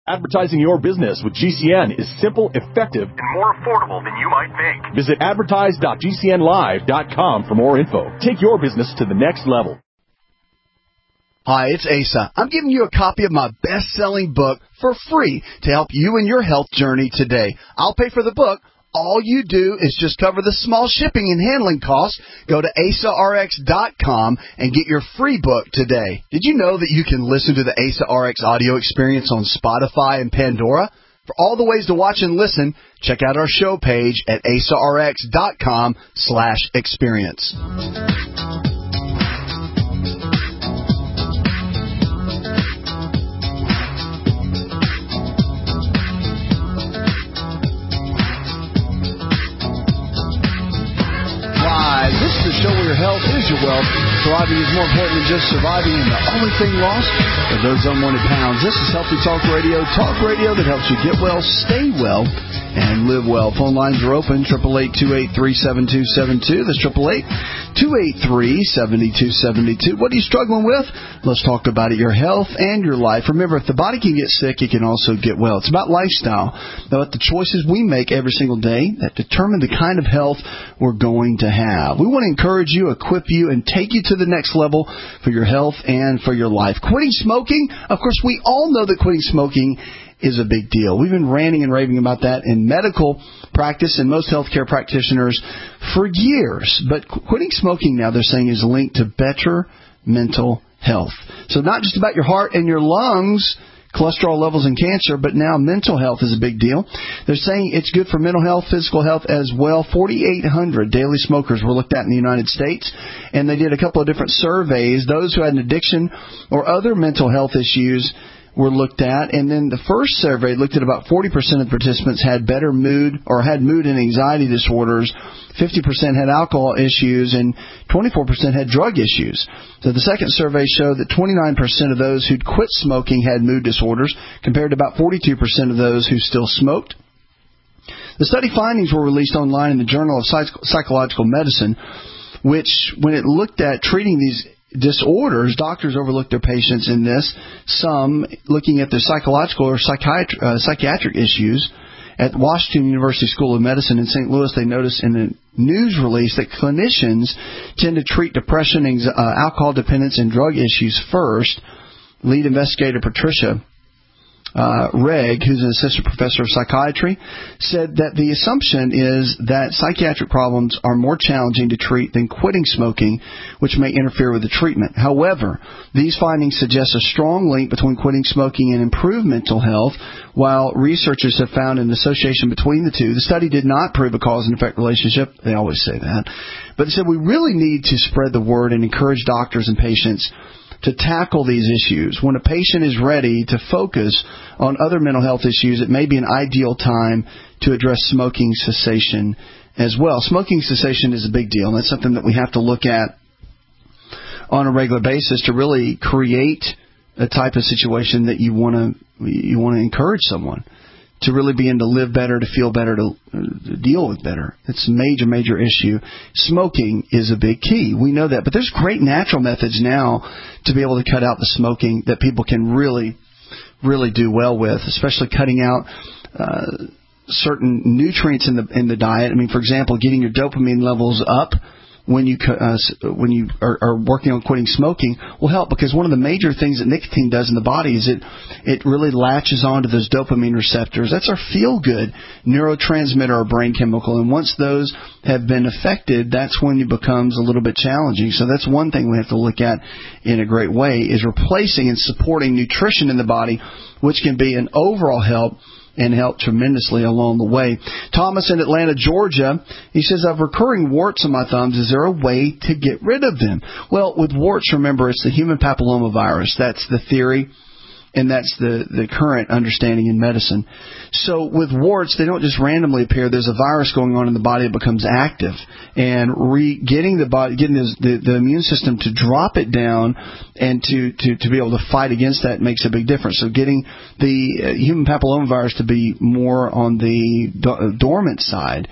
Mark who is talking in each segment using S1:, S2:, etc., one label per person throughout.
S1: Advertising your business with GCN is simple, effective, and more affordable than you might think. Visit advertise.gcnlive.com for more info. Take your business to the next level.
S2: Hi, it's Asa. I'm giving you a copy of my best-selling book for free to help you in your health journey today. I'll pay for the book. All you do is just cover the small shipping and handling costs. Go to AsaRx.com and get your free book today. Did you know that you can listen to the Asa RX audio experience on Spotify and Pandora? For all the ways to watch and listen, check out our show page at AsaRx.com/experience. This is the show where your health is your wealth. Thriving is more important than just surviving, and the only thing lost are those unwanted pounds. This is Healthy Talk Radio that helps you get well, stay well, and live well. Phone lines are open, 888-283-7272. That's 888-283-7272. What are you struggling with? Let's talk about it, your health and your life. Remember, if the body can get sick, it can also get well. It's about lifestyle, about the choices we make every single day that determine the kind of health we're going to have. We want to encourage you, equip you, and take you to the next level for your health and for your life. Quitting smoking, of course, we all know that quitting smoking is a big deal. We've been ranting and raving about that in medical practice and most healthcare practitioners for years. But quitting smoking now, they're saying, is linked to better mental health. So not just about your heart and your lungs, cholesterol levels, and cancer, but now mental health is a big deal. They're saying it's good for mental health, physical health as well. 4,800 daily smokers were looked at in the United States, and they did a couple of different surveys. Those who had an addiction or other mental health issues were looked at, and then the first survey looked at about 40% of participants had better mood or had mood and anxiety disorders, 50% had alcohol issues, and 24% had drug issues. So the second survey showed that 29% of those who'd quit smoking had mood disorders, compared to about 42% of those who still smoked. The study findings were released online in the Journal of Psychological Medicine, which, when it looked at treating these disorders, doctors overlooked their patients in this, some looking at their psychological or psychiatric issues. At Washington University School of Medicine in St. Louis, they noticed in a news release that clinicians tend to treat depression, alcohol dependence, and drug issues first. Lead investigator Patricia Reg, who's an assistant professor of psychiatry, said that the assumption is that psychiatric problems are more challenging to treat than quitting smoking, which may interfere with the treatment. However, these findings suggest a strong link between quitting smoking and improved mental health, while researchers have found an association between the two. The study did not prove a cause and effect relationship. They always say that. But they said we really need to spread the word and encourage doctors and patients to tackle these issues. When a patient is ready to focus on other mental health issues, it may be an ideal time to address smoking cessation as well. Smoking cessation is a big deal, and that's something that we have to look at on a regular basis to really create a type of situation that you want to encourage someone to really begin to live better, to feel better, to deal with better. It's a major, major issue. Smoking is a big key. We know that. But there's great natural methods now to be able to cut out the smoking that people can really, really do well with, especially cutting out certain nutrients in the diet. I mean, for example, getting your dopamine levels up when you are working on quitting smoking will help, because one of the major things that nicotine does in the body is it really latches onto those dopamine receptors. That's our feel-good neurotransmitter or brain chemical, and once those have been affected, that's when it becomes a little bit challenging. So that's one thing we have to look at in a great way, is replacing and supporting nutrition in the body, which can be an overall help and help tremendously along the way. Thomas in Atlanta, Georgia, he says, I have recurring warts on my thumbs. Is there a way to get rid of them? Well, with warts, remember, it's the human papillomavirus. That's the theory, and that's the current understanding in medicine. So with warts, they don't just randomly appear. There's a virus going on in the body that becomes active, and getting the immune system to drop it down and to be able to fight against that makes a big difference. So getting the human papillomavirus to be more on the dormant side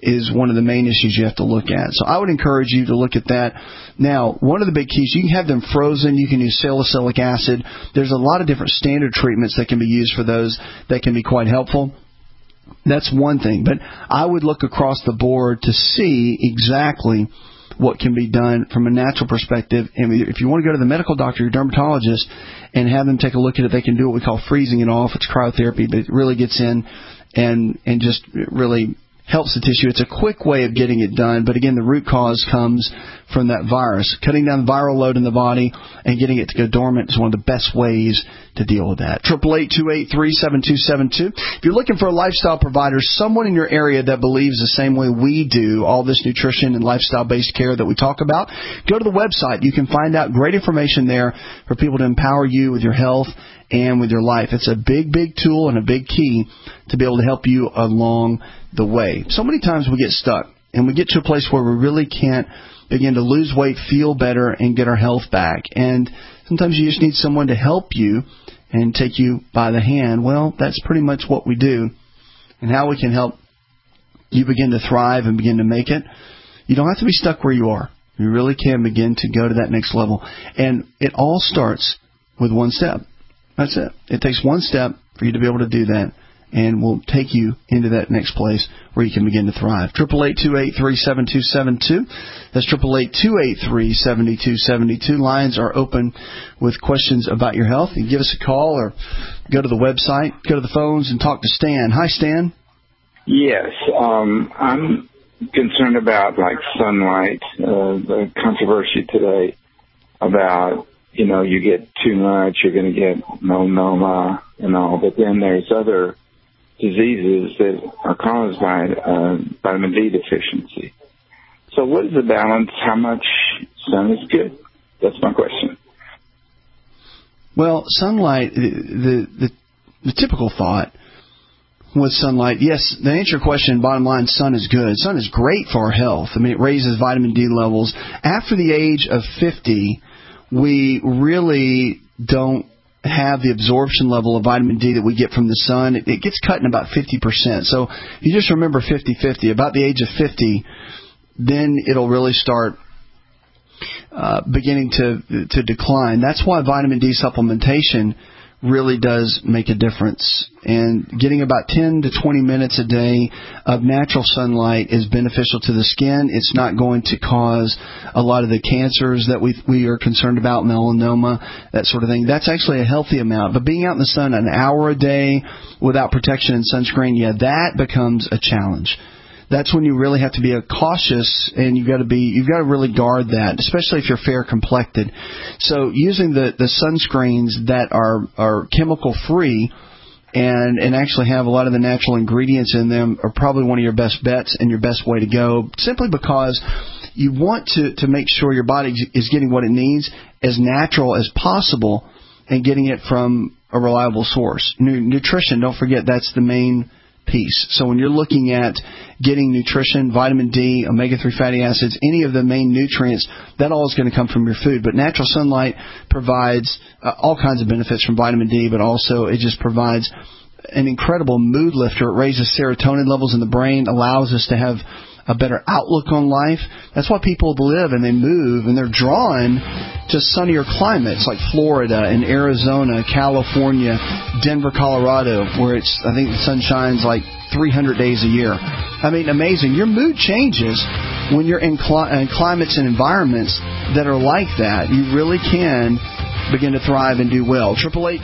S2: is one of the main issues you have to look at. So I would encourage you to look at that. Now, one of the big keys, you can have them frozen. You can use salicylic acid. There's a lot of different standard treatments that can be used for those that can be quite helpful. That's one thing. But I would look across the board to see exactly what can be done from a natural perspective. And if you want to go to the medical doctor, your dermatologist, and have them take a look at it, they can do what we call freezing it off. It's cryotherapy, but it really gets in and just really helps the tissue. It's a quick way of getting it done, but again, the root cause comes from that virus. Cutting down the viral load in the body and getting it to go dormant is one of the best ways to deal with that. 888-283-7272. If you're looking for a lifestyle provider, someone in your area that believes the same way we do, all this nutrition and lifestyle-based care that we talk about, go to the website. You can find out great information there for people to empower you with your health and with your life. It's a big, big tool and a big key to be able to help you along the way. So many times we get stuck and we get to a place where we really can't begin to lose weight, feel better, and get our health back. And sometimes you just need someone to help you and take you by the hand. Well, that's pretty much what we do. And how we can help you begin to thrive and begin to make it. You don't have to be stuck where you are. You really can begin to go to that next level. And it all starts with one step. That's it. It takes one step for you to be able to do that, and will take you into that next place where you can begin to thrive. 888-283-7272. That's 888-283-7272. Lines are open with questions about your health. You can give us a call or go to the website, go to the phones, and talk to Stan. Hi, Stan.
S3: Yes. I'm concerned about, like, sunlight, the controversy today about, you get too much, you're going to get melanoma and all, but then there's other diseases that are caused by vitamin D deficiency. So what is the balance? How much sun is good? That's my question.
S2: Well, sunlight, the typical thought with sunlight, yes, to answer your question, bottom line, sun is good. Sun is great for our health. I mean, it raises vitamin D levels. After the age of 50, we really don't have the absorption level of vitamin D that we get from the sun. It gets cut in about 50%. So you just remember 50-50. About the age of 50, then it'll really start beginning to decline. That's why vitamin D supplementation really does make a difference. And getting about 10 to 20 minutes a day of natural sunlight is beneficial to the skin. It's not going to cause a lot of the cancers that we are concerned about, melanoma, that sort of thing. That's actually a healthy amount. But being out in the sun an hour a day without protection and sunscreen, that becomes a challenge. That's when you really have to be cautious, and you've got to really guard that, especially if you're fair complected. So using the sunscreens that are chemical free and actually have a lot of the natural ingredients in them are probably one of your best bets and your best way to go, simply because you want to make sure your body is getting what it needs as natural as possible and getting it from a reliable source. Nutrition, don't forget, that's the main piece. So when you're looking at getting nutrition, vitamin D, omega-3 fatty acids, any of the main nutrients, that all is going to come from your food. But natural sunlight provides all kinds of benefits from vitamin D, but also it just provides an incredible mood lifter. It raises serotonin levels in the brain, allows us to have a better outlook on life. That's why people live and they move and they're drawn to sunnier climates like Florida and Arizona, California, Denver, Colorado, where I think the sun shines like 300 days a year. I mean, amazing. Your mood changes when you're in climates and environments that are like that. You really can begin to thrive and do well.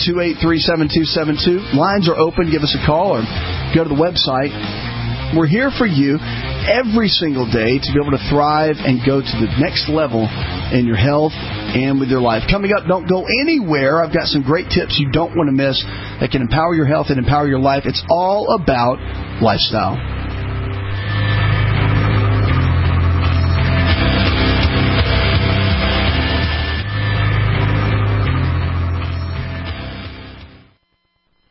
S2: 888-283-7272. Lines are open. Give us a call or go to the website. We're here for you every single day to be able to thrive and go to the next level in your health and with your life. Coming up, don't go anywhere. I've got some great tips you don't want to miss that can empower your health and empower your life. It's all about lifestyle. Hi,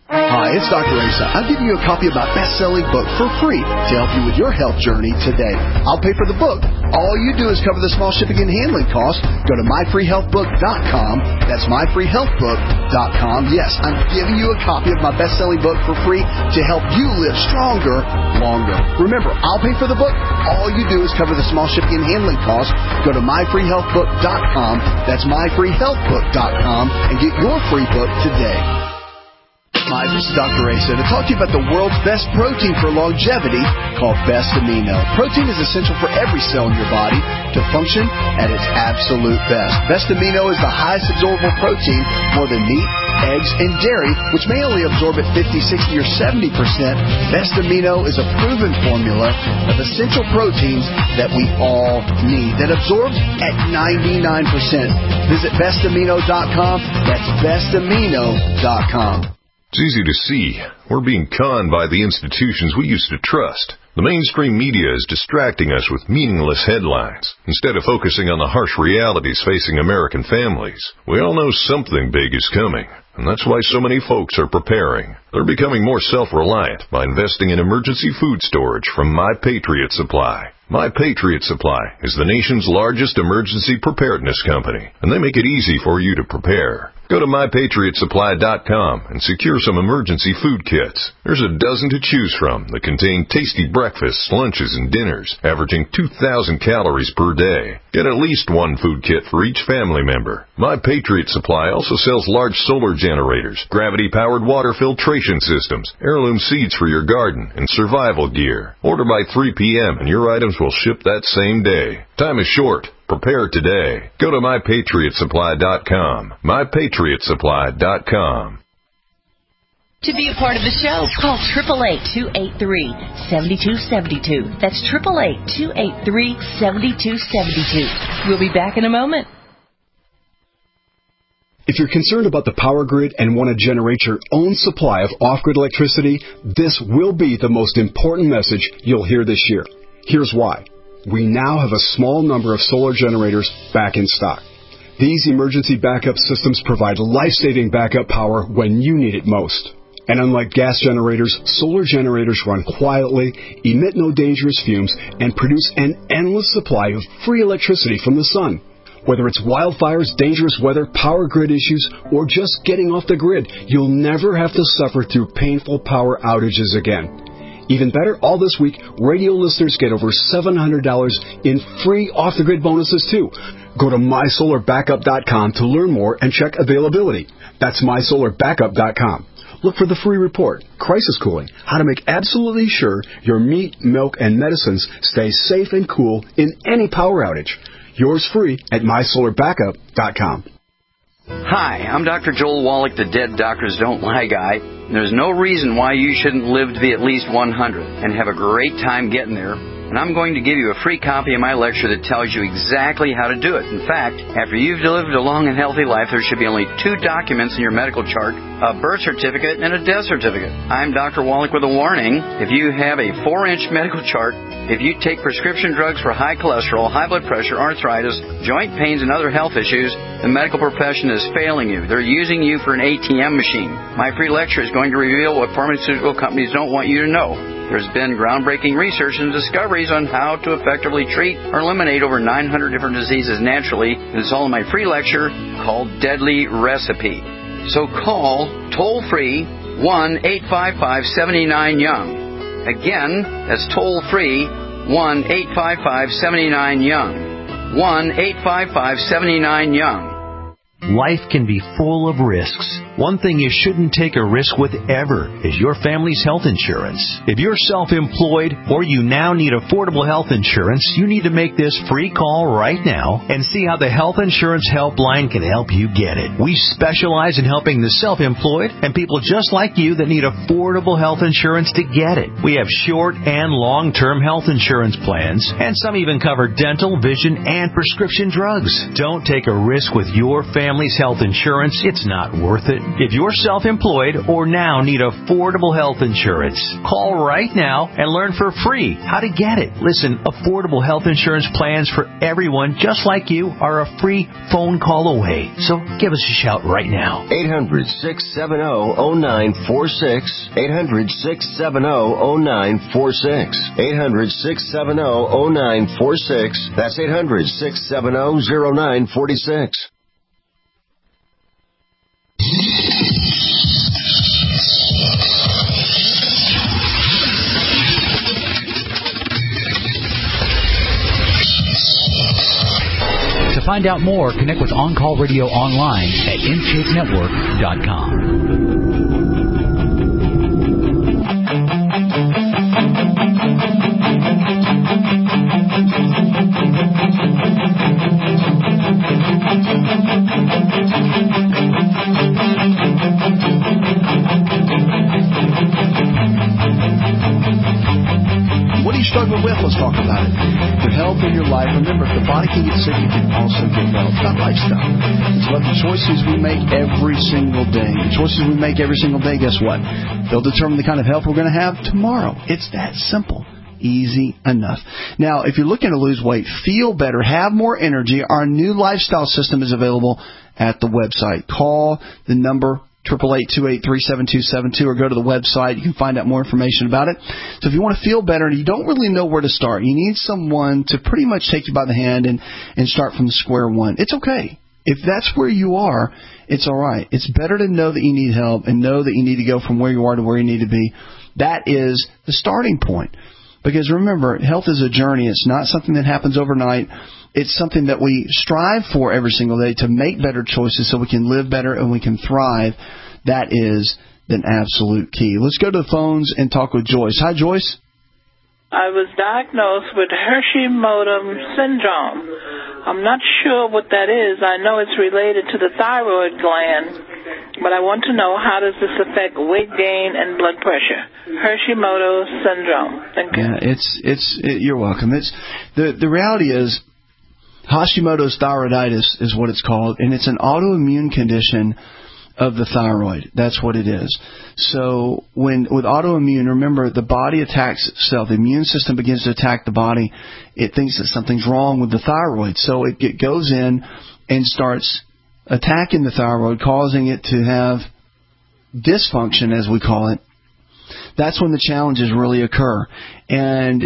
S2: Hi, it's Dr. Asa. I'm giving you a copy of my best-selling book for free to help you with your health journey today. I'll pay for the book. All you do is cover the small shipping and handling costs. Go to myfreehealthbook.com. That's myfreehealthbook.com. Yes, I'm giving you a copy of my best-selling book for free to help you live stronger, longer. Remember, I'll pay for the book. All you do is cover the small shipping and handling costs. Go to myfreehealthbook.com. That's myfreehealthbook.com and get your free book today. Hi, this is Dr. Asa to talk to you about the world's best protein for longevity called Best Amino. Protein is essential for every cell in your body to function at its absolute best. Best Amino is the highest absorbable protein, more than meat, eggs, and dairy, which may only absorb at 50, 60, or 70%. Best Amino is a proven formula of essential proteins that we all need that absorbs at 99%. Visit bestamino.com. That's bestamino.com.
S4: It's easy to see. We're being conned by the institutions we used to trust. The mainstream media is distracting us with meaningless headlines instead of focusing on the harsh realities facing American families. We all know something big is coming, and that's why so many folks are preparing. They're becoming more self-reliant by investing in emergency food storage from My Patriot Supply. My Patriot Supply is the nation's largest emergency preparedness company, and they make it easy for you to prepare. Go to MyPatriotSupply.com and secure some emergency food kits. There's a dozen to choose from that contain tasty breakfasts, lunches, and dinners, averaging 2,000 calories per day. Get at least one food kit for each family member. My Patriot Supply also sells large solar generators, gravity-powered water filtration systems, heirloom seeds for your garden, and survival gear. Order by 3 p.m. and your items will ship that same day. Time is short. Prepare today. Go to MyPatriotSupply.com. MyPatriotSupply.com.
S5: To be a part of the show, call 888-283-7272. That's 888-283-7272. We'll be back in a moment.
S6: If you're concerned about the power grid and want to generate your own supply of off-grid electricity, this will be the most important message you'll hear this year. Here's why. We now have a small number of solar generators back in stock. These emergency backup systems provide life-saving backup power when you need it most. And unlike gas generators, solar generators run quietly, emit no dangerous fumes, and produce an endless supply of free electricity from the sun. Whether it's wildfires, dangerous weather, power grid issues, or just getting off the grid, you'll never have to suffer through painful power outages again. Even better, all this week, radio listeners get over $700 in free off-the-grid bonuses, too. Go to MySolarBackup.com to learn more and check availability. That's MySolarBackup.com. Look for the free report, Crisis Cooling, how to make absolutely sure your meat, milk, and medicines stay safe and cool in any power outage. Yours free at MySolarBackup.com.
S7: Hi, I'm Dr. Joel Wallach, the Dead Doctors Don't Lie guy. There's no reason why you shouldn't live to be at least 100 and have a great time getting there. And I'm going to give you a free copy of my lecture that tells you exactly how to do it. In fact, after you've lived a long and healthy life, there should be only 2 documents in your medical chart, a birth certificate and a death certificate. I'm Dr. Wallach with a warning. If you have a 4-inch medical chart, if you take prescription drugs for high cholesterol, high blood pressure, arthritis, joint pains, and other health issues, the medical profession is failing you. They're using you for an ATM machine. My free lecture is going to reveal what pharmaceutical companies don't want you to know. There's been groundbreaking research and discoveries on how to effectively treat or eliminate over 900 different diseases naturally. And it's all in my free lecture called Deadly Recipe. So call toll-free 1-855-79-YOUNG. Again, that's toll-free 1-855-79-YOUNG. 1-855-79-YOUNG.
S8: Life can be full of risks. One thing you shouldn't take a risk with ever is your family's health insurance. If you're self-employed or you now need affordable health insurance, you need to make this free call right now and see how the Health Insurance Helpline can help you get it. We specialize in helping the self-employed and people just like you that need affordable health insurance to get it. We have short and long-term health insurance plans, and some even cover dental, vision, and prescription drugs. Don't take a risk with your family's health insurance. It's not worth it. If you're self-employed or now need affordable health insurance, call right now and learn for free how to get it. Listen, affordable health insurance plans for everyone just like you are a free phone call away. So give us a shout right now.
S9: 800-670-0946. 800-670-0946. 800-670-0946. That's 800-670-0946.
S10: To find out more, connect with On Call Radio online at InShapeNetwork.com.
S2: What are you struggling with? Let's talk about it. Your health and your life. Remember, if the body can get sick, you can also get well. It's not lifestyle. It's about the choices we make every single day. The choices we make every single day, guess what? They'll determine the kind of health we're going to have tomorrow. It's that simple. Easy enough. Now, if you're looking to lose weight, feel better, have more energy, our new lifestyle system is available at the website. Call the number 888-283-7272 or go to the website. You can find out more information about it. So if you want to feel better and you don't really know where to start, you need someone to pretty much take you by the hand and start from square one. It's okay. If that's where you are, it's all right. It's better to know that you need help and know that you need to go from where you are to where you need to be. That is the starting point. Because remember, health is a journey. It's not something that happens overnight. It's something that we strive for every single day to make better choices so we can live better and we can thrive. That is an absolute key. Let's go to the phones and talk with Joyce. Hi, Joyce.
S11: I was diagnosed with Hashimoto's syndrome. I'm not sure what that is. I know it's related to the thyroid gland, but I want to know, how does this affect weight gain and blood pressure? Hashimoto's syndrome. Thank you.
S2: Yeah, you're welcome. The reality is, Hashimoto's thyroiditis is what it's called, and it's an autoimmune condition of the thyroid. That's what it is. So with autoimmune, remember, the body attacks itself. The immune system begins to attack the body. It thinks that something's wrong with the thyroid. So it goes in and starts attacking the thyroid, causing it to have dysfunction, as we call it. That's when the challenges really occur. And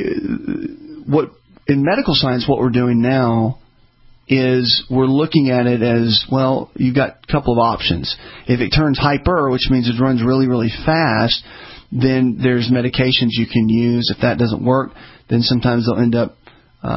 S2: in medical science, what we're doing now is we're looking at it as, well, you've got a couple of options. If it turns hyper, which means it runs really, really fast, then there's medications you can use. If that doesn't work, then sometimes they'll end up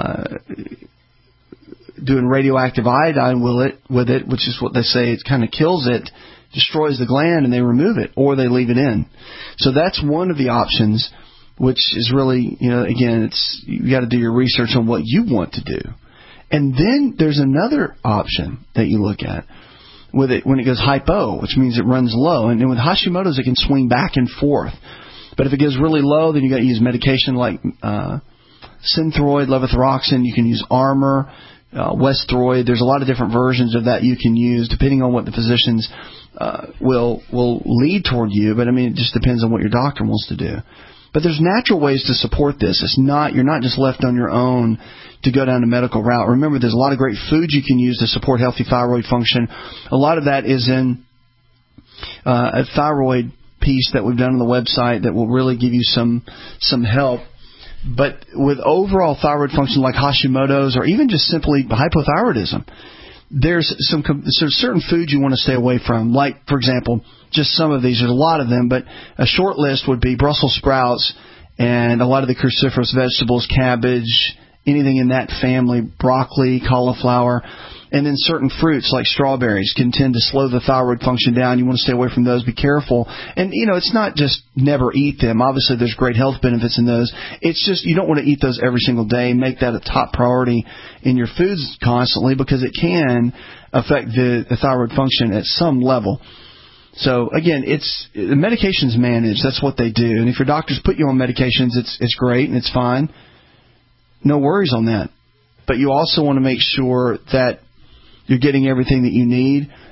S2: doing radioactive iodine with it, which is what they say. It kind of kills it, destroys the gland, and they remove it, or they leave it in. So that's one of the options, which is really, again, you got to do your research on what you want to do. And then there's another option that you look at with it when it goes hypo, which means it runs low. And then with Hashimoto's, it can swing back and forth. But if it goes really low, then you got to use medication like Synthroid, levothyroxine. You can use Armour, Westroid. There's a lot of different versions of that you can use depending on what the physicians will lead toward you. But, it just depends on what your doctor wants to do. But there's natural ways to support this. You're not just left on your own to go down the medical route. Remember, there's a lot of great foods you can use to support healthy thyroid function. A lot of that is in a thyroid piece that we've done on the website that will really give you some help. But with overall thyroid function like Hashimoto's or even just simply hypothyroidism, there's certain foods you want to stay away from. Like, for example, just some of these. There's a lot of them, but a short list would be Brussels sprouts and a lot of the cruciferous vegetables, cabbage, anything in that family, broccoli, cauliflower, and then certain fruits like strawberries can tend to slow the thyroid function down. You want to stay away from those. Be careful. And, it's not just never eat them. Obviously, there's great health benefits in those. It's just you don't want to eat those every single day. Make that a top priority in your foods constantly because it can affect the thyroid function at some level. So, again, the medication's managed. That's what they do. And if your doctors put you on medications, it's great and it's fine. No worries on that. But you also want to make sure that you're getting everything that you need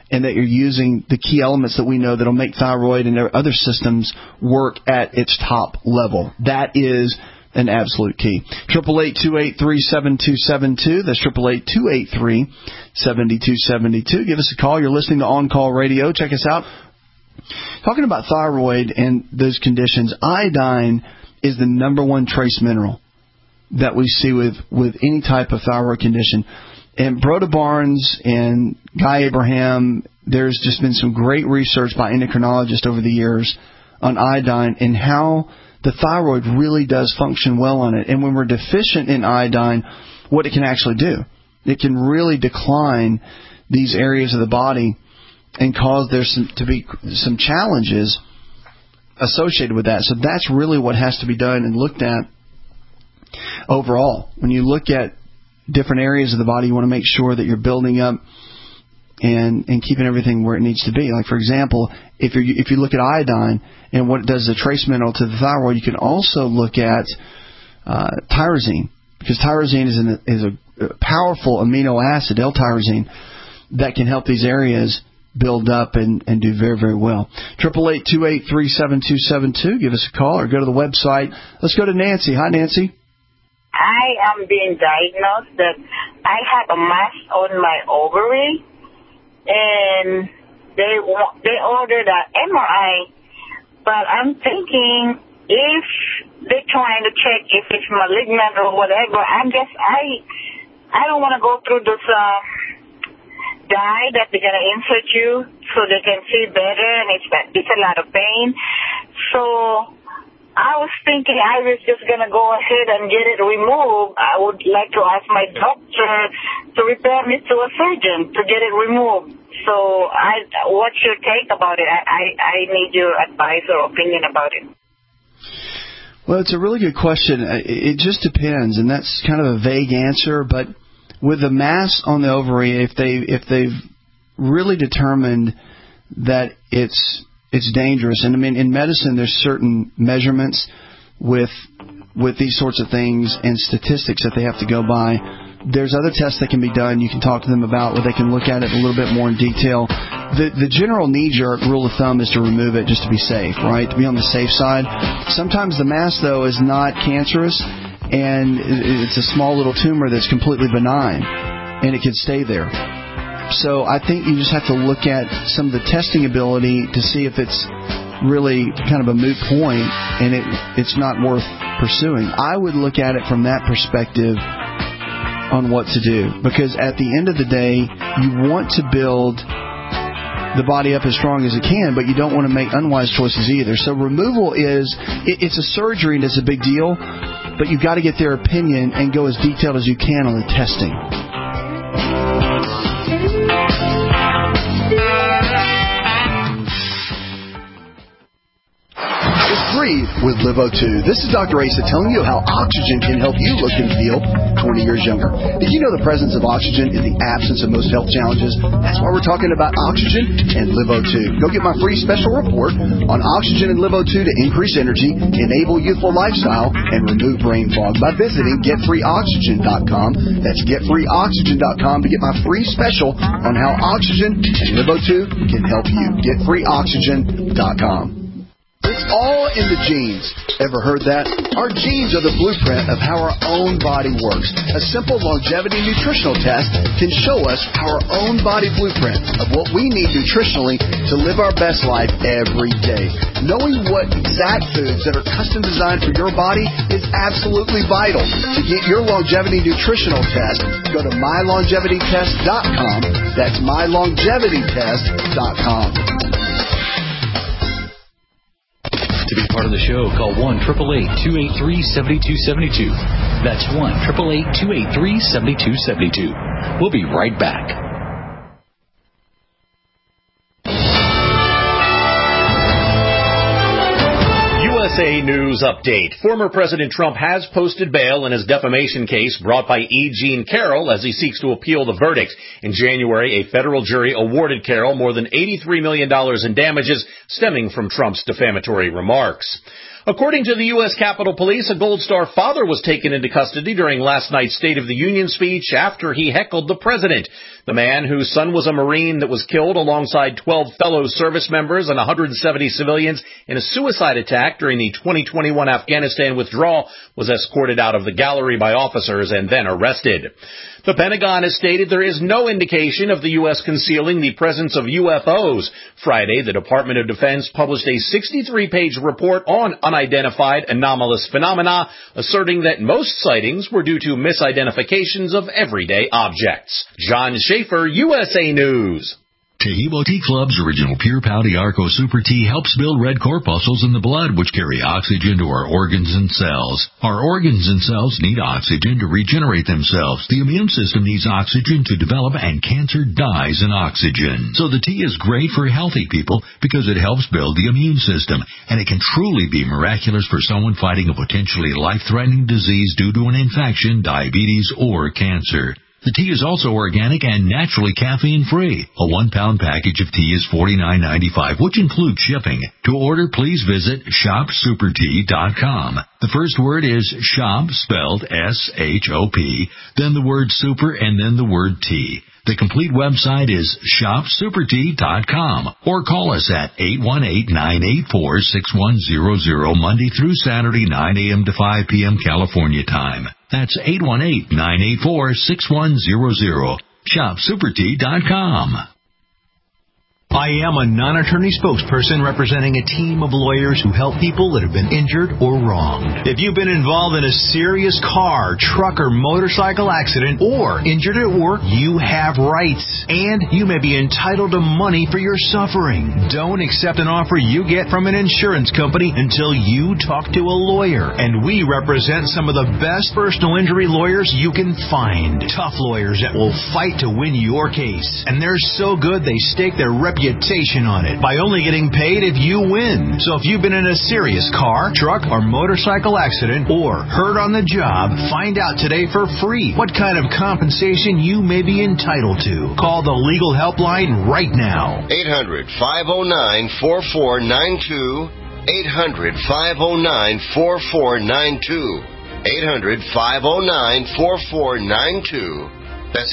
S2: and that you're using the key elements that we know that will make thyroid and other systems work at its top level. That is an absolute key. 888-283-7272. That's 888-283-7272. Give us a call. You're listening to On Call Radio. Check us out. Talking about thyroid and those conditions, iodine is the number one trace mineral that we see with any type of thyroid condition. And Broda Barnes and Guy Abraham, there's just been some great research by endocrinologists over the years on iodine and how the thyroid really does function well on it. And when we're deficient in iodine, what it can actually do, it can really decline these areas of the body and cause there to be some challenges associated with that. So that's really what has to be done and looked at overall. When you look at different areas of the body, you want to make sure that you're building up and keeping everything where it needs to be. Like, for example, if you look at iodine and what it does as a trace mineral to the thyroid, you can also look at tyrosine, because tyrosine is a powerful amino acid, L-tyrosine, that can help these areas build up and do very, very well. 888-283-7272. Give us a call or go to the website. Let's go to Nancy. Hi, Nancy.
S12: I am being diagnosed that I have a mass on my ovary, and they ordered an MRI, but I'm thinking if they're trying to check if it's malignant or whatever, I don't want to go through this dye that they're going to insert you so they can see better, and it's a lot of pain. So I was thinking I was just going to go ahead and get it removed. I would like to ask my doctor to refer me to a surgeon to get it removed. So what's your take about it? I need your advice or opinion about it.
S2: Well, it's a really good question. It just depends, and that's kind of a vague answer, but with the mass on the ovary, if they've really determined that it's dangerous, and I mean in medicine there's certain measurements with these sorts of things and statistics that they have to go by. There's other tests that can be done. You can talk to them about where they can look at it a little bit more in detail. The general knee-jerk rule of thumb is to remove it just to be safe, right? To be on the safe side. Sometimes the mass, though, is not cancerous, and it's a small little tumor that's completely benign, and it could stay there. So I think you just have to look at some of the testing ability to see if it's really kind of a moot point and it's not worth pursuing. I would look at it from that perspective on what to do, because at the end of the day, you want to build the body up as strong as it can, but you don't want to make unwise choices either. So removal it's a surgery and it's a big deal, but you've got to get their opinion and go as detailed as you can on the testing. Breathe with Livo2. This is Dr. Asa telling you how oxygen can help you look and feel 20 years younger. Did you know the presence of oxygen is the absence of most health challenges? That's why we're talking about oxygen and Livo2. Go get my free special report on oxygen and Livo2 to increase energy, enable youthful lifestyle, and remove brain fog by visiting getfreeoxygen.com. That's getfreeoxygen.com to get my free special on how oxygen and Livo2 can help you. Getfreeoxygen.com. It's all in the genes. Ever heard that? Our genes are the blueprint of how our own body works. A simple longevity nutritional test can show us our own body blueprint of what we need nutritionally to live our best life every day. Knowing what exact foods that are custom designed for your body is absolutely vital. To get your longevity nutritional test, go to mylongevitytest.com. That's mylongevitytest.com.
S10: To be part of the show, call 1-888-283-7272. That's 1-888-283-7272. We'll be right back.
S13: USA News Update. Former President Trump has posted bail in his defamation case brought by E. Jean Carroll as he seeks to appeal the verdict. In January, a federal jury awarded Carroll more than $83 million in damages stemming from Trump's defamatory remarks. According to the U.S. Capitol Police, a Gold Star father was taken into custody during last night's State of the Union speech after he heckled the president. The man, whose son was a Marine that was killed alongside 12 fellow service members and 170 civilians in a suicide attack during the 2021 Afghanistan withdrawal, was escorted out of the gallery by officers and then arrested. The Pentagon has stated there is no indication of the U.S. concealing the presence of UFOs. Friday, the Department of Defense published a 63-page report on unidentified anomalous phenomena, asserting that most sightings were due to misidentifications of everyday objects. John Schaefer, USA News.
S14: Tehebo Tea Club's original Pure Pau Arco Super Tea helps build red corpuscles in the blood, which carry oxygen to our organs and cells. Our organs and cells need oxygen to regenerate themselves. The immune system needs oxygen to develop, and cancer dies in oxygen. So the tea is great for healthy people because it helps build the immune system, and it can truly be miraculous for someone fighting a potentially life-threatening disease due to an infection, diabetes, or cancer. The tea is also organic and naturally caffeine-free. A 1-pound package of tea is $49.95, which includes shipping. To order, please visit shopsupertea.com. The first word is shop, spelled S-H-O-P, then the word super, and then the word tea. The complete website is shopsupertea.com, or call us at 818-984-6100 Monday through Saturday, 9 a.m. to 5 p.m. California time. That's 818-984-6100. shopsupertea.com. I am a non-attorney spokesperson representing a team of lawyers who help people that have been injured or wronged. If you've been involved in a serious car, truck, or motorcycle accident, or injured at work, you have rights, and you may be entitled to money for your suffering. Don't accept an offer you get from an insurance company until you talk to a lawyer, and we represent some of the best personal injury lawyers you can find. Tough lawyers that will fight to win your case, and they're so good they stake their reputation on it by only getting paid if you win. So if you've been in a serious car, truck, or motorcycle accident, or hurt on the job, find out today for free what kind of compensation you may be entitled to. Call the legal helpline right now.
S15: 800-509-4492. 800-509-4492. 800-509-4492. That's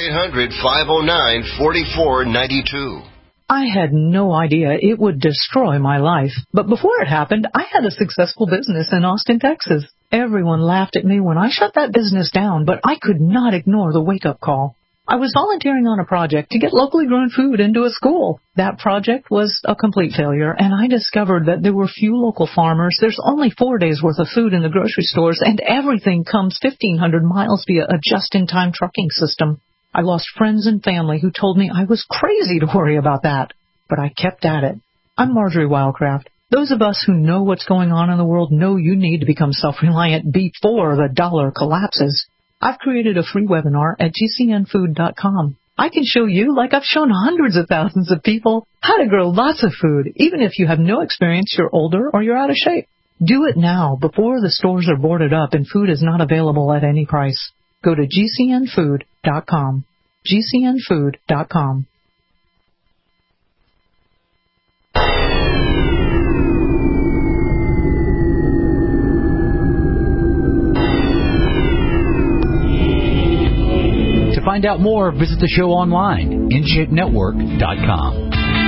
S15: 800-509-4492.
S16: I had no idea it would destroy my life. But before it happened, I had a successful business in Austin, Texas. Everyone laughed at me when I shut that business down, but I could not ignore the wake-up call. I was volunteering on a project to get locally grown food into a school. That project was a complete failure, and I discovered that there were few local farmers. There's only 4 days' worth of food in the grocery stores, and everything comes 1,500 miles via a just-in-time trucking system. I lost friends and family who told me I was crazy to worry about that, but I kept at it. I'm Marjorie Wildcraft. Those of us who know what's going on in the world know you need to become self-reliant before the dollar collapses. I've created a free webinar at gcnfood.com. I can show you, like I've shown hundreds of thousands of people, how to grow lots of food, even if you have no experience, you're older, or you're out of shape. Do it now, before the stores are boarded up and food is not available at any price. Go to gcnfood.com. gcnfood.com.
S10: To find out more, visit the show online, InShapeNetwork.com.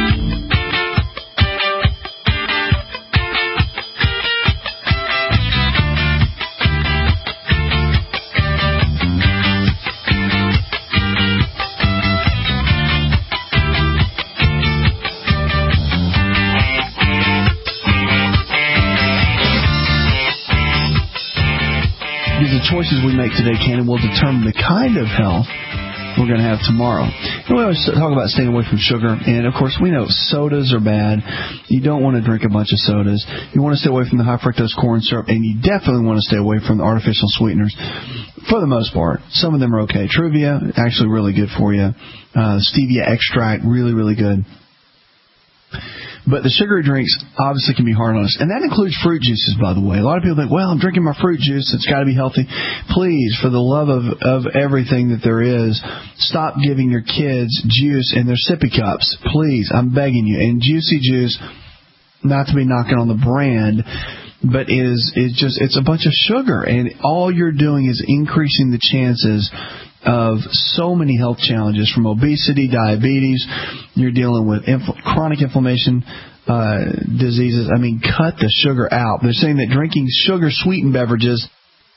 S2: The choices we make today, Cannon, will determine the kind of health we're going to have tomorrow. And we always talk about staying away from sugar, and of course we know sodas are bad. You don't want to drink a bunch of sodas. You want to stay away from the high fructose corn syrup, and you definitely want to stay away from the artificial sweeteners. For the most part, some of them are okay. Truvia, actually really good for you. Stevia extract, really, really good. But the sugary drinks obviously can be hard on us. And that includes fruit juices, by the way. A lot of people think, well, I'm drinking my fruit juice. It's got to be healthy. Please, for the love of everything that there is, stop giving your kids juice in their sippy cups. Please, I'm begging you. And Juicy Juice, not to be knocking on the brand, but is just, it's a bunch of sugar, and all you're doing is increasing the chances of so many health challenges, from obesity, diabetes. You're dealing with chronic inflammation, diseases. I mean, cut the sugar out. They're saying that drinking sugar-sweetened beverages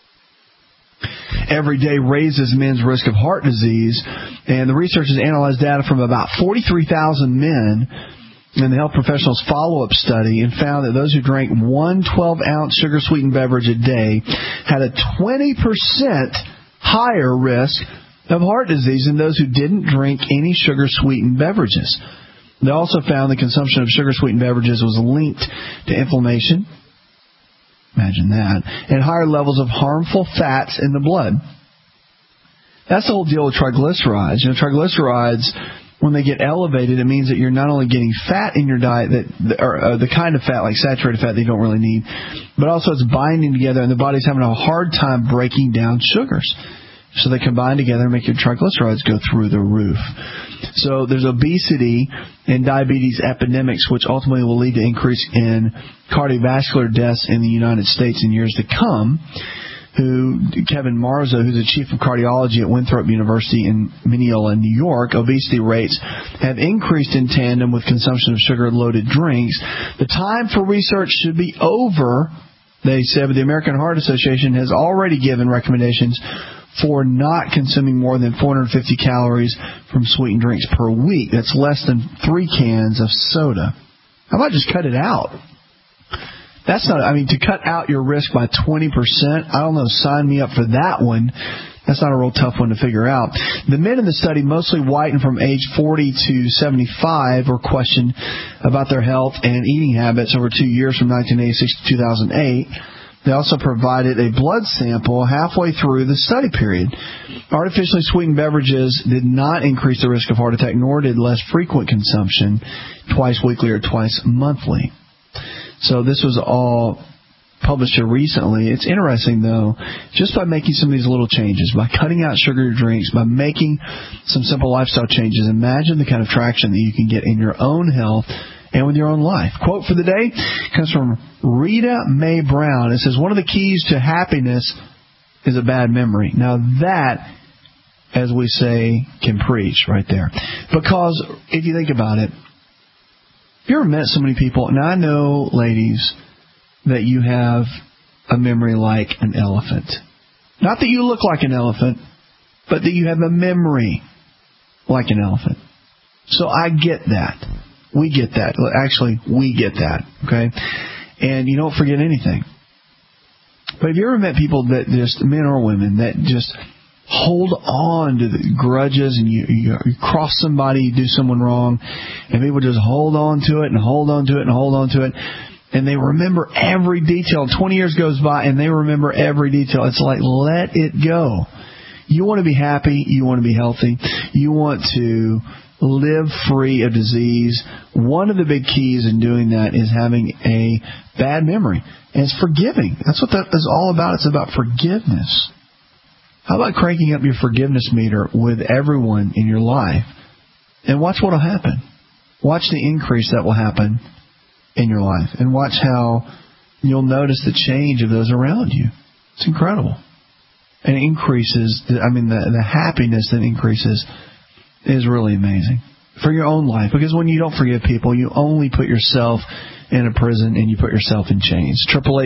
S2: every day raises men's risk of heart disease, and the researchers analyzed data from about 43,000 men in the health professionals' follow-up study and found that those who drank one 12-ounce sugar-sweetened beverage a day had a 20% higher risk of heart disease than those who didn't drink any sugar-sweetened beverages. They also found the consumption of sugar-sweetened beverages was linked to inflammation, imagine that, and higher levels of harmful fats in the blood. That's the whole deal with triglycerides. Triglycerides, when they get elevated, it means that you're not only getting fat in your diet, or the kind of fat, like saturated fat, that you don't really need, but also it's binding together, and the body's having a hard time breaking down sugars. So they combine together and make your triglycerides go through the roof. So there's obesity and diabetes epidemics, which ultimately will lead to increase in cardiovascular deaths in the United States in years to come. Kevin Marzo, who's the chief of cardiology at Winthrop University in Mineola, New York, obesity rates have increased in tandem with consumption of sugar-loaded drinks. The time for research should be over, they said, but the American Heart Association has already given recommendations for not consuming more than 450 calories from sweetened drinks per week. That's less than 3 cans of soda. How about just cut it out? That's not, to cut out your risk by 20%, I don't know, sign me up for that one. That's not a real tough one to figure out. The men in the study, mostly white and from age 40 to 75, were questioned about their health and eating habits over 2 years from 1986 to 2008. They also provided a blood sample halfway through the study period. Artificially sweetened beverages did not increase the risk of heart attack, nor did less frequent consumption, twice weekly or twice monthly. So this was all published here recently. It's interesting, though, just by making some of these little changes, by cutting out sugary drinks, by making some simple lifestyle changes, imagine the kind of traction that you can get in your own health and with your own life. Quote for the day comes from Rita Mae Brown. It says, one of the keys to happiness is a bad memory. Now that, as we say, can preach right there. Because if you think about it, have you ever met so many people? Now I know, ladies, that you have a memory like an elephant. Not that you look like an elephant, but that you have a memory like an elephant. So I get that. We get that. Actually, we get that, okay? And you don't forget anything. But have you ever met people that just, men or women, that just hold on to the grudges, and you cross somebody, you do someone wrong, and people just hold on to it and hold on to it and hold on to it, and they remember every detail. 20 years goes by, and they remember every detail. It's like, let it go. You want to be happy. You want to be healthy. You want to live free of disease. One of the big keys in doing that is having a bad memory. And it's forgiving. That's what that is all about. It's about forgiveness. How about cranking up your forgiveness meter with everyone in your life? And watch what will happen. Watch the increase that will happen in your life. And watch how you'll notice the change of those around you. It's incredible. And it increases, the happiness that increases is really amazing for your own life. Because when you don't forgive people, you only put yourself in a prison and you put yourself in chains.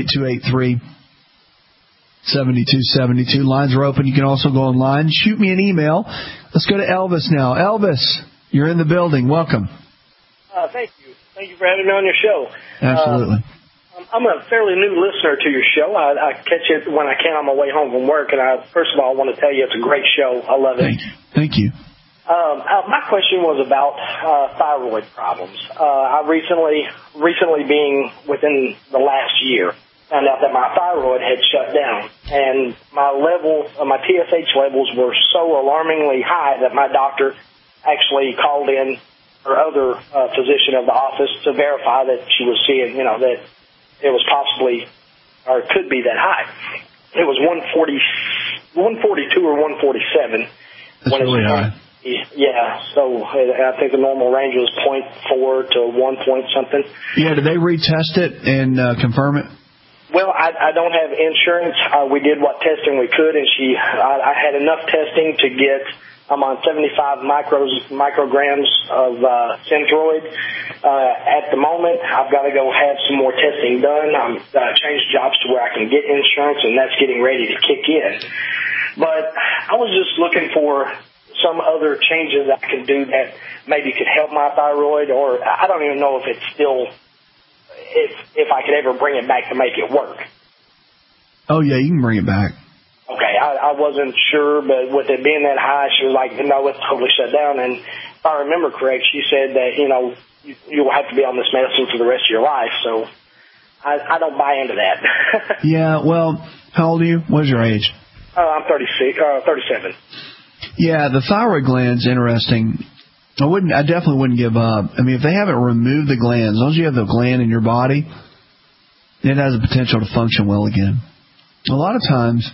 S2: 888-283-7272. Lines are open. You can also go online. Shoot me an email. Let's go to Elvis now. Elvis, you're in the building. Welcome.
S17: Thank you. Thank you for having me on your show.
S2: Absolutely.
S17: I'm a fairly new listener to your show. I catch it when I can on my way home from work. And first of all, I want to tell you it's a great show. I love it.
S2: Thank you.
S17: My question was about thyroid problems. I recently being within the last year, found out that my thyroid had shut down, and my TSH levels were so alarmingly high that my doctor actually called in her other physician of the office to verify that she was seeing, that it was possibly or could be that high. It was 142 or 147.
S2: That's really high.
S17: Yeah, so I think the normal range was 0.4 to 1 point something.
S2: Yeah, did they retest it and confirm it?
S17: Well, I don't have insurance. We did what testing we could, and I had enough testing to get. I'm on 75 micrograms of Synthroid. At the moment, I've got to go have some more testing done. I'm changed jobs to where I can get insurance, and that's getting ready to kick in. But I was just looking for some other changes I could do that maybe could help my thyroid, or I don't even know if it's still, if I could ever bring it back to make it work.
S2: Oh, yeah, you can bring it back.
S17: Okay, I wasn't sure, but with it being that high, she was like, no, it's totally shut down. And if I remember correct, she said that, you'll have to be on this medicine for the rest of your life. So I don't buy into that.
S2: Yeah, well, how old are you? What is your age?
S17: I'm 37.
S2: Yeah, the thyroid gland's interesting. I definitely wouldn't give up. I mean, if they haven't removed the gland, as long as you have the gland in your body, it has the potential to function well again. A lot of times,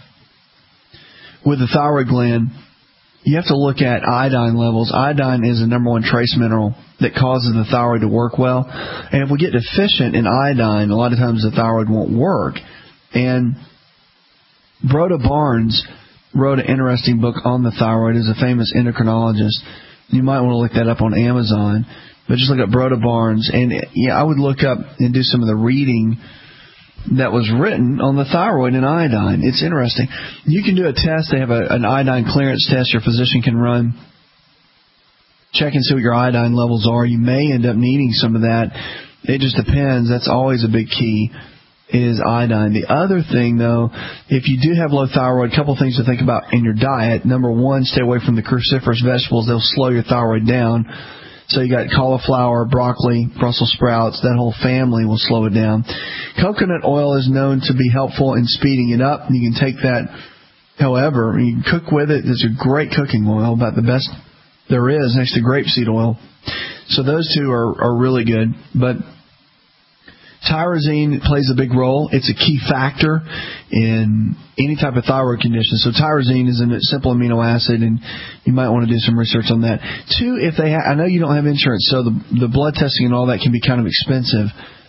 S2: with the thyroid gland, you have to look at iodine levels. Iodine is the number one trace mineral that causes the thyroid to work well. And if we get deficient in iodine, a lot of times the thyroid won't work. And Broda Barnes wrote an interesting book on the thyroid. He's a famous endocrinologist. You might want to look that up on Amazon. But just look up Broda Barnes. And I would look up and do some of the reading that was written on the thyroid and iodine. It's interesting. You can do a test. They have an iodine clearance test your physician can run. Check and see what your iodine levels are. You may end up needing some of that. It just depends. That's always a big key, is iodine. The other thing, though, if you do have low thyroid, a couple things to think about in your diet. Number one, stay away from the cruciferous vegetables. They'll slow your thyroid down. So you got cauliflower, broccoli, Brussels sprouts. That whole family will slow it down. Coconut oil is known to be helpful in speeding it up. You can take that, however, you can cook with it. It's a great cooking oil, about the best there is next to grapeseed oil. So those two are really good. But tyrosine plays a big role. It's a key factor in any type of thyroid condition. So tyrosine is a simple amino acid, and you might want to do some research on that. Two, if they I know you don't have insurance, so the blood testing and all that can be kind of expensive.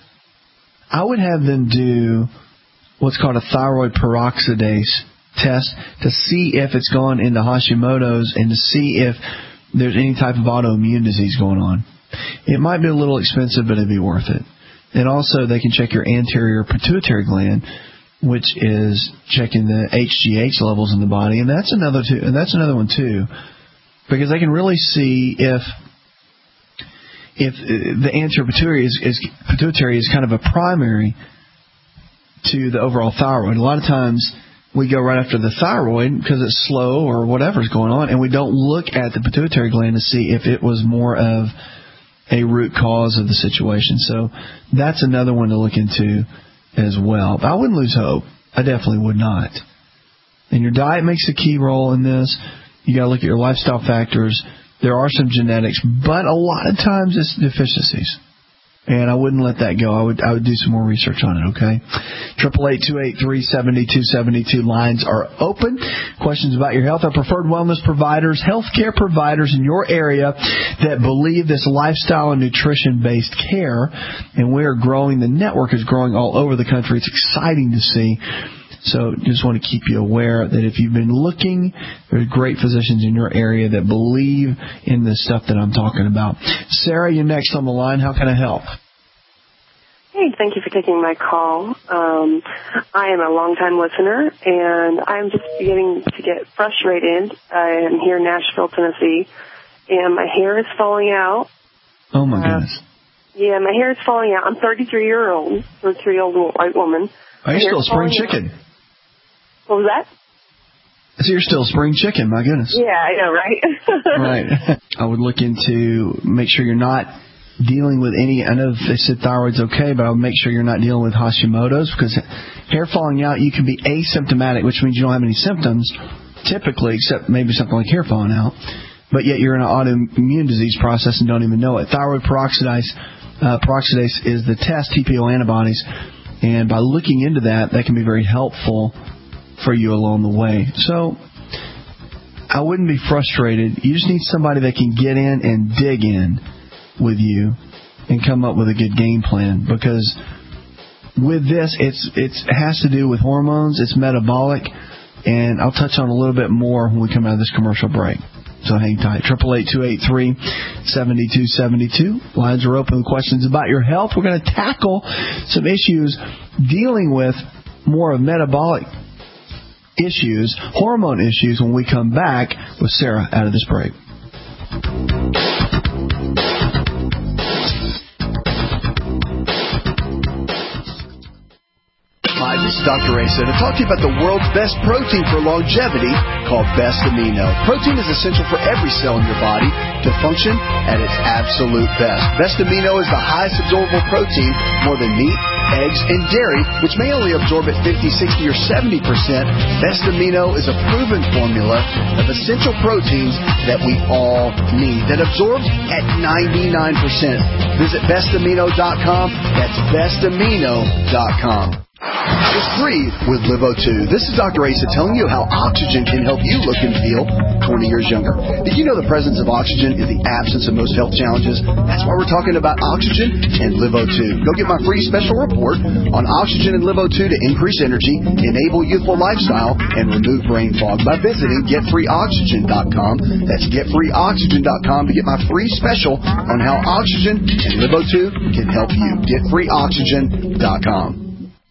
S2: I would have them do what's called a thyroid peroxidase test to see if it's gone into Hashimoto's and to see if there's any type of autoimmune disease going on. It might be a little expensive, but it'd be worth it. And also, they can check your anterior pituitary gland, which is checking the HGH levels in the body, and that's another one too, because they can really see if the anterior pituitary is kind of a primary to the overall thyroid. A lot of times we go right after the thyroid because it's slow or whatever's going on, and we don't look at the pituitary gland to see if it was more of a root cause of the situation. So that's another one to look into as well. But I wouldn't lose hope. I definitely would not. And your diet makes a key role in this. You got to look at your lifestyle factors. There are some genetics, but a lot of times it's deficiencies. And I wouldn't let that go. I would do some more research on it, okay? 888-283-7272 lines are open. Questions about your health. Our preferred wellness providers, healthcare providers in your area that believe this lifestyle and nutrition-based care. And we are growing. The network is growing all over the country. It's exciting to see. So just want to keep you aware that if you've been looking, there's great physicians in your area that believe in the stuff that I'm talking about. Sarah, you're next on the line. How can I help?
S18: Hey, thank you for taking my call. I am a long-time listener, and I'm just beginning to get frustrated. I am here in Nashville, Tennessee, and my hair is falling out.
S2: Oh, my goodness.
S18: Yeah, my hair is falling out. I'm 33-year-old white woman.
S2: Are you still a spring chicken?
S18: What was that?
S2: So you're still spring chicken, my goodness.
S18: Yeah, I know, right?
S2: Right. I would look into, make sure you're not dealing with any, I know they said thyroid's okay, but I would make sure you're not dealing with Hashimoto's, because hair falling out, you can be asymptomatic, which means you don't have any symptoms, typically, except maybe something like hair falling out, but yet you're in an autoimmune disease process and don't even know it. Thyroid peroxidase is the test, TPO antibodies, and by looking into that, that can be very helpful for you along the way. So I wouldn't be frustrated. You just need somebody that can get in and dig in with you and come up with a good game plan, because with this, it has to do with hormones. It's metabolic, and I'll touch on a little bit more when we come out of this commercial break. So hang tight. 888-283-7272. Lines are open with questions about your health. We're going to tackle some issues dealing with more of metabolic issues, hormone issues, when we come back with Sarah out of this break. Hi, this is Dr. Asa to talk to you about the world's best protein for longevity called Best Amino. Protein is essential for every cell in your body to function at its absolute best. Best Amino is the highest absorbable protein, more than meat, eggs, and dairy, which may only absorb at 50, 60, or 70%. Best Amino is a proven formula of essential proteins that we all need that absorbs at 99%. Visit bestamino.com. That's bestamino.com. Just breathe with Livo2. This is Dr. Asa telling you how oxygen can help you look and feel 20 years younger. Did you know the presence of oxygen is the absence of most health challenges? That's why we're talking about oxygen and Livo2. Go get my free special report on oxygen and Livo2 to increase energy, enable youthful lifestyle, and remove brain fog by visiting getfreeoxygen.com. That's getfreeoxygen.com to get my free special on how oxygen and Livo2 can help you. Getfreeoxygen.com.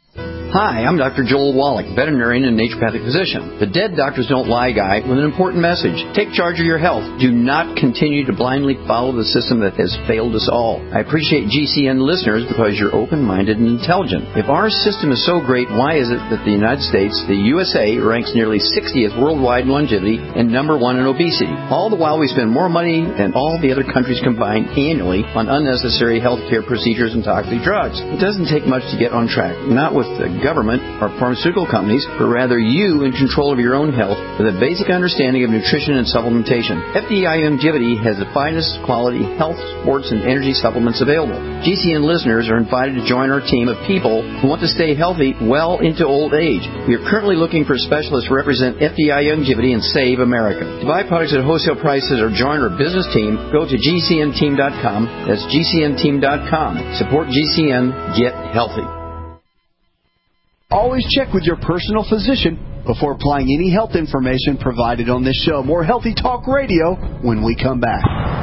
S7: Hi, I'm Dr. Joel Wallach, veterinarian and naturopathic physician. The Dead Doctors Don't Lie guy with an important message. Take charge of your health. Do not continue to blindly follow the system that has failed us all. I appreciate GCN listeners because you're open-minded and intelligent. If our system is so great, why is it that the United States, the USA, ranks nearly 60th worldwide in longevity and number 1 in obesity? All the while we spend more money than all the other countries combined annually on unnecessary health care procedures and toxic drugs. It doesn't take much to get on track. Not with the government or pharmaceutical companies, but rather you in control of your own health with a basic understanding of nutrition and supplementation. FDI Longevity has the finest quality health, sports, and energy supplements available. GCN listeners are invited to join our team of people who want to stay healthy well into old age. We are currently looking for specialists to represent FDI Longevity and Save America. To buy products at wholesale prices or join our business team, go to GCNteam.com. That's GCNteam.com. Support GCN. Get healthy.
S2: Always check with your personal physician before applying any health information provided on this show. More Healthy Talk Radio when we come back.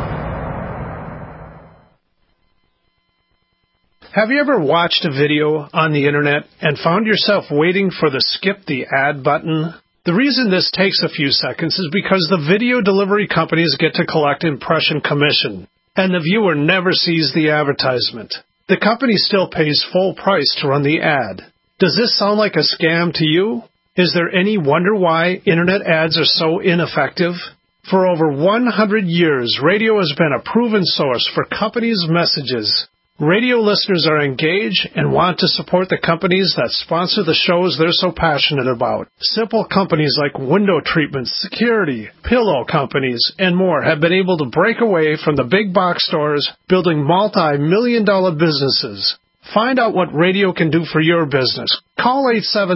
S19: Have you ever watched a video on the internet and found yourself waiting for the skip the ad button? The reason this takes a few seconds is because the video delivery companies get to collect impression commission, and the viewer never sees the advertisement. The company still pays full price to run the ad. Does this sound like a scam to you? Is there any wonder why internet ads are so ineffective? For over 100 years, radio has been a proven source for companies' messages. Radio listeners are engaged and want to support the companies that sponsor the shows they're so passionate about. Simple companies like window treatments, security, pillow companies, and more have been able to break away from the big box stores, building multi-million-dollar businesses. Find out what radio can do for your business. Call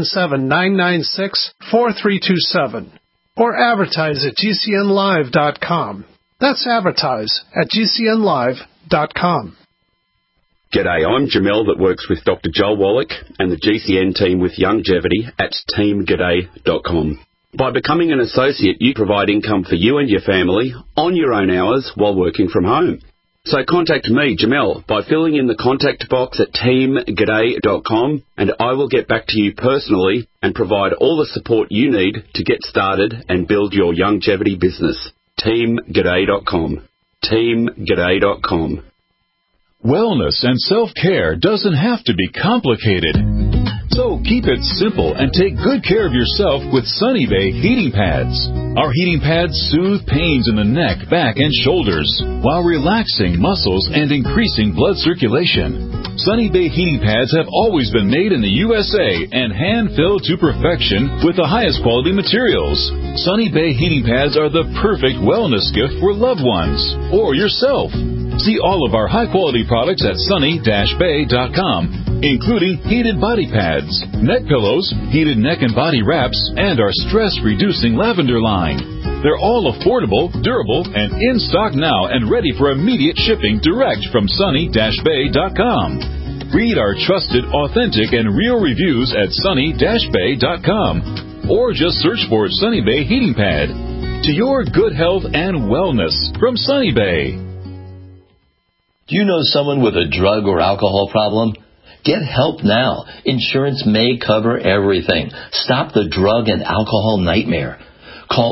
S19: 877-996-4327 or advertise at GCNlive.com. That's advertise at GCNlive.com.
S20: G'day, I'm Jamel that works with Dr. Joel Wallach and the GCN team with Longevity at teamg'day.com. By becoming an associate, you provide income for you and your family on your own hours while working from home. So contact me, Jamel, by filling in the contact box at teamg'day.com, and I will get back to you personally and provide all the support you need to get started and build your longevity business. teamg'day.com. teamg'day.com.
S1: Wellness and self-care doesn't have to be complicated. So keep it simple and take good care of yourself with Sunny Bay heating pads. Our heating pads soothe pains in the neck, back, and shoulders while relaxing muscles and increasing blood circulation. Sunny Bay heating pads have always been made in the USA and hand-filled to perfection with the highest quality materials. Sunny Bay heating pads are the perfect wellness gift for loved ones or yourself. See all of our high-quality products at sunny-bay.com, including heated body pads, neck pillows, heated neck and body wraps, and our stress-reducing lavender line. They're all affordable, durable, and in stock now and ready for immediate shipping direct from sunny-bay.com. Read our trusted, authentic, and real reviews at sunny-bay.com or just search for Sunny Bay Heating Pad. To your good health and wellness from Sunny Bay.
S21: Do you know someone with a drug or alcohol problem? Get help now. Insurance may cover everything. Stop the drug and alcohol nightmare. Call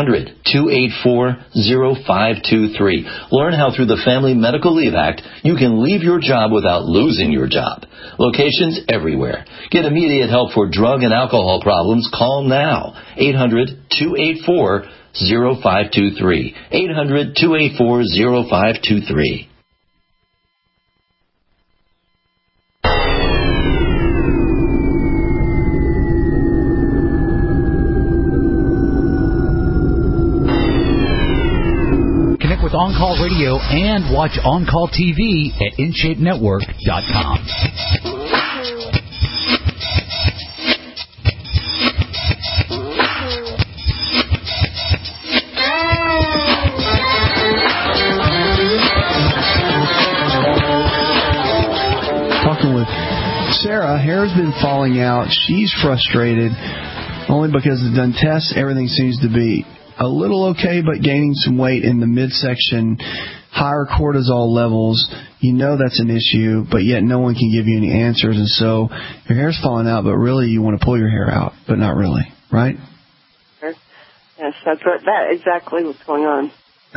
S21: 800-284-0523. Learn how through the Family Medical Leave Act you can leave your job without losing your job. Locations everywhere. Get immediate help for drug and alcohol problems. Call now. 800-284-0523. 800-284-0523.
S10: With On-Call Radio and watch On-Call TV at InShapeNetwork.com.
S2: Talking with Sarah, hair's been falling out. She's frustrated only because it's done tests. Everything seems to be a little okay, but gaining some weight in the midsection, higher cortisol levels. You know that's an issue, but yet no one can give you any answers. And so your hair's falling out, but really you want to pull your hair out, but not really, right?
S18: Yes, that's right. That exactly what's going on.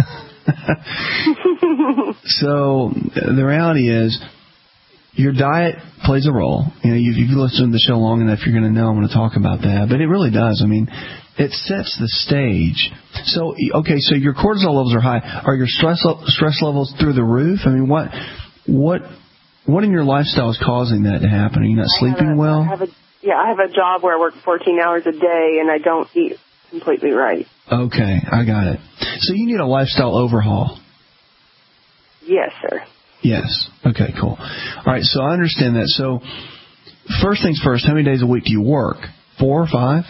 S2: So the reality is your diet plays a role. You know, you've listened to the show long enough, you're going to know I'm going to talk about that. But it really does. I mean, it sets the stage. So, okay, so your cortisol levels are high. Are your stress levels through the roof? I mean, what in your lifestyle is causing that to happen? Are you not sleeping well?
S18: I have a job where I work 14 hours a day, and I don't eat completely right.
S2: Okay, I got it. So you need a lifestyle overhaul.
S18: Yes, sir.
S2: Yes. Okay, cool. All right, so I understand that. So first things first, how many days a week do you work? 4 or 5?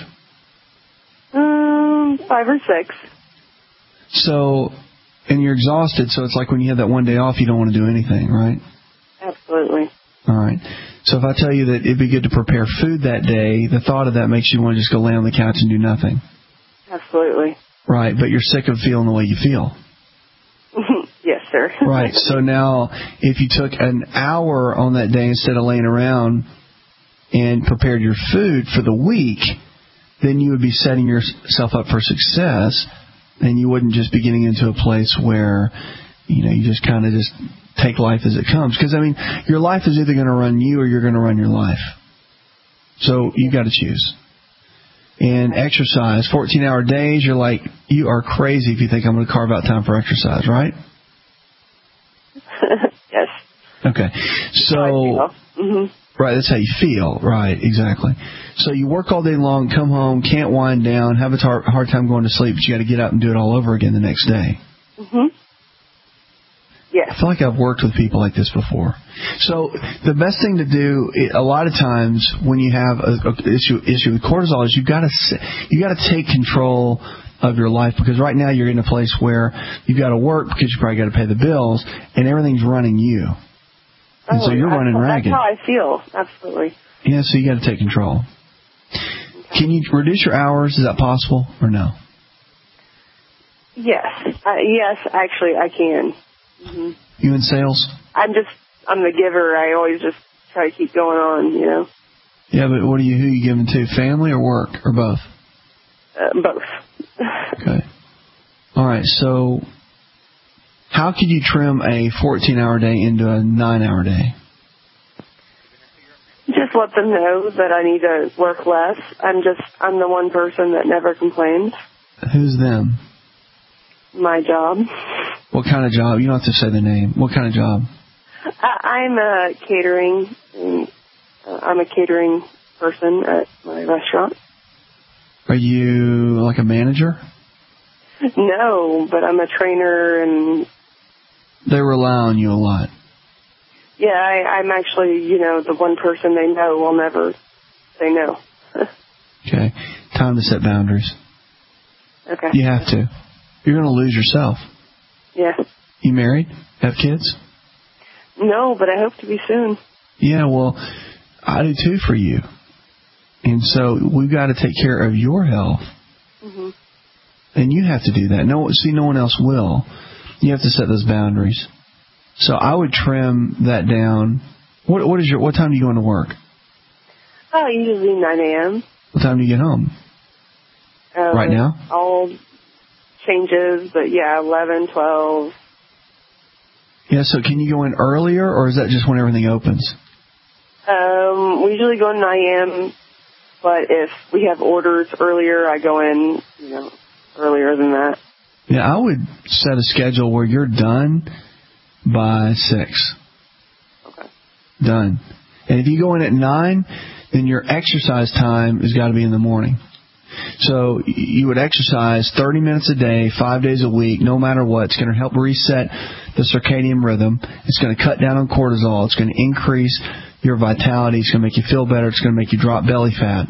S18: 5 or 6.
S2: So, and you're exhausted, so it's like when you have that one day off, you don't want to do anything, right?
S18: Absolutely.
S2: All right. So if I tell you that it'd be good to prepare food that day, the thought of that makes you want to just go lay on the couch and do nothing.
S18: Absolutely.
S2: Right, but you're sick of feeling the way you feel.
S18: Yes, sir.
S2: Right. So now, if you took an hour on that day instead of laying around and prepared your food for the week, then you would be setting yourself up for success, and you wouldn't just be getting into a place where, you know, you just kind of just take life as it comes. Because, I mean, your life is either going to run you or you're going to run your life. So you got to choose. And exercise, 14-hour days, you're like, you are crazy if you think I'm going to carve out time for exercise, right?
S18: Yes.
S2: Okay. So, right, that's how you feel. Right, exactly. So you work all day long, come home, can't wind down, have a hard time going to sleep, but you got to get up and do it all over again the next day.
S18: Yes.
S2: I feel like I've worked with people like this before. So the best thing to do, a lot of times when you have an issue with cortisol, is you got to take control of your life, because right now you're in a place where you've got to work because you probably got to pay the bills, and everything's running you. And so you're running ragged.
S18: That's how I feel. Absolutely.
S2: Yeah, so you got to take control. Okay. Can you reduce your hours? Is that possible or no?
S18: Yes. Yes, actually, I can.
S2: You in sales?
S18: I'm the giver. I always just try to keep going on, you know.
S2: Yeah, but who are you giving to? Family or work or both?
S18: Both.
S2: Okay. All right. So, how could you trim a 14-hour day into a 9-hour day?
S18: Just let them know that I need to work less. I'm the one person that never complains.
S2: Who's them?
S18: My job.
S2: What kind of job? You don't have to say the name. What kind of job?
S18: I'm catering. I'm a catering person at my restaurant.
S2: Are you like a manager?
S18: No, but I'm a trainer, and
S2: they rely on you a lot.
S18: Yeah, I'm actually, the one person they know will never say no.
S2: Okay. Time to set boundaries.
S18: Okay.
S2: You have to. You're going to lose yourself.
S18: Yeah.
S2: You married? Have kids?
S18: No, but I hope to be soon.
S2: Yeah, well, I do too for you. And so we've got to take care of your health.
S18: Mm-hmm.
S2: And you have to do that. No one else will. You have to set those boundaries. So I would trim that down. What time do you go into work?
S18: Usually 9 a.m.
S2: What time do you get home? Right now?
S18: All changes, but 11, 12.
S2: Yeah, so can you go in earlier, or is that just when everything opens?
S18: We usually go in 9 a.m., but if we have orders earlier, I go in, earlier than that.
S2: Yeah, I would set a schedule where you're done by 6.
S18: Okay.
S2: Done. And if you go in at 9, then your exercise time has got to be in the morning. So you would exercise 30 minutes a day, 5 days a week, no matter what. It's going to help reset the circadian rhythm. It's going to cut down on cortisol. It's going to increase your vitality. It's going to make you feel better. It's going to make you drop belly fat.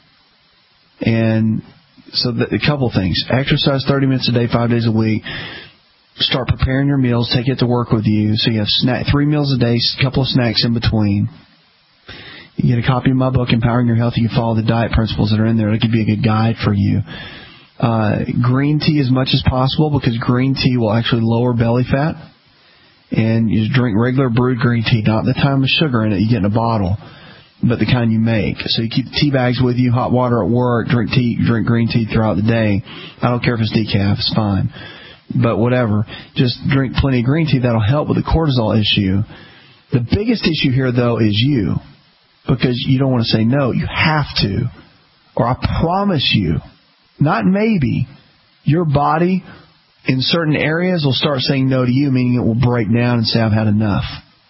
S2: And so a couple things. Exercise 30 minutes a day, 5 days a week. Start preparing your meals. Take it to work with you. So you have 3 meals a day, a couple of snacks in between. You get a copy of my book, Empowering Your Health. You can follow the diet principles that are in there. It could be a good guide for you. Green tea as much as possible, because green tea will actually lower belly fat. And you just drink regular brewed green tea, not the time with sugar in it you get in a bottle, but the kind you make. So you keep the tea bags with you, hot water at work, drink green tea throughout the day. I don't care if it's decaf, it's fine. But whatever, just drink plenty of green tea. That'll help with the cortisol issue. The biggest issue here, though, is you. Because you don't want to say no. You have to. Or I promise you, not maybe, your body in certain areas will start saying no to you, meaning it will break down and say, I've had enough.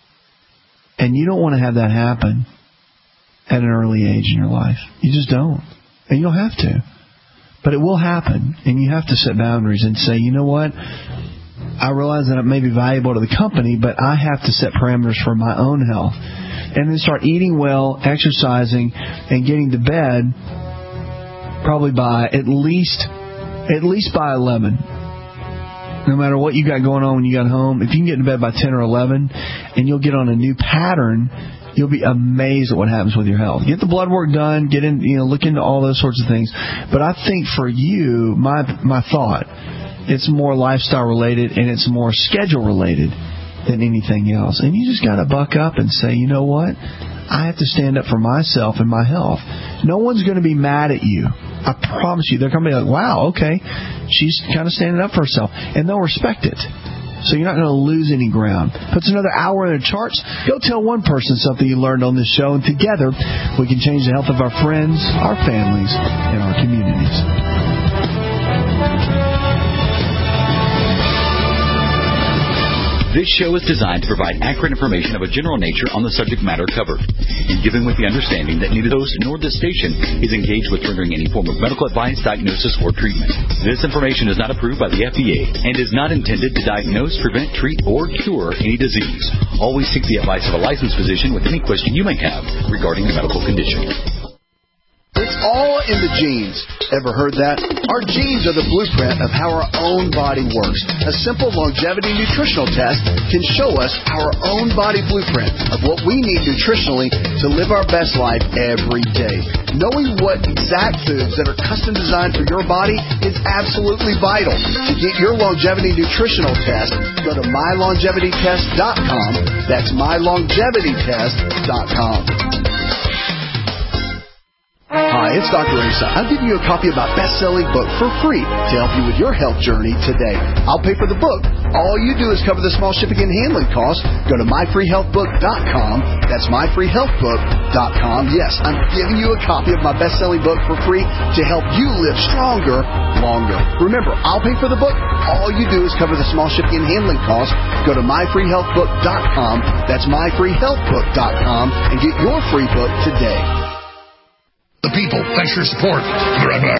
S2: And you don't want to have that happen at an early age in your life. You just don't. And you don't have to. But it will happen. And you have to set boundaries and say, you know what? I realize that it may be valuable to the company, but I have to set parameters for my own health. And then start eating well, exercising, and getting to bed probably by at least by 11. No matter what you got going on when you got home, if you can get to bed by 10 or 11 and you'll get on a new pattern, you'll be amazed at what happens with your health. Get the blood work done, get in, look into all those sorts of things. But I think for you, my thought, it's more lifestyle related and it's more schedule related than anything else. And you just got to buck up and say, you know what? I have to stand up for myself and my health. No one's going to be mad at you. I promise you. They're going to be like, wow, okay, she's kind of standing up for herself. And they'll respect it. So you're not going to lose any ground. Puts another hour in the charts. Go tell one person something you learned on this show, and together we can change the health of our friends, our families, and our communities.
S3: This show is designed to provide accurate information of a general nature on the subject matter covered, and given with the understanding that neither host nor this station is engaged with rendering any form of medical advice, diagnosis, or treatment. This information is not approved by the FDA and is not intended to diagnose, prevent, treat, or cure any disease. Always seek the advice of a licensed physician with any question you may have regarding a medical condition.
S2: It's all in the genes. Ever heard that? Our genes are the blueprint of how our own body works. A simple longevity nutritional test can show us our own body blueprint of what we need nutritionally to live our best life every day. Knowing what exact foods that are custom designed for your body is absolutely vital. To get your longevity nutritional test, go to mylongevitytest.com. That's mylongevitytest.com. Hi, it's Dr. Asa. I'm giving you a copy of my best-selling book for free to help you with your health journey today. I'll pay for the book. All you do is cover the small shipping and handling costs. Go to myfreehealthbook.com. That's myfreehealthbook.com. Yes, I'm giving you a copy of my best-selling book for free to help you live stronger, longer. Remember, I'll pay for the book. All you do is cover the small shipping and handling costs. Go to myfreehealthbook.com. That's myfreehealthbook.com and get your free book today.
S22: The people, thanks for your support. Be right back.